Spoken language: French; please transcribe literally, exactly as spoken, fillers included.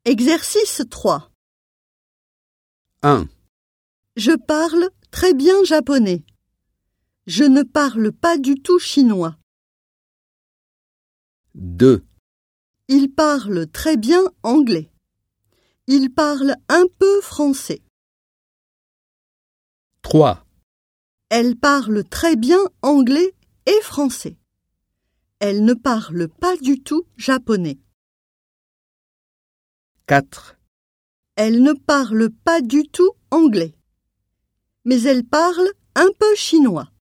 Exercice trois. un. Je parle très bien japonais. Je ne parle pas du tout chinois. deux. Il parle très bien anglais. Il parle un peu français. trois. Elle parle très bien anglais et français. Elle ne parle pas du tout japonais. quatre. Elle ne parle pas du tout anglais. Mais elle parle un peu chinois.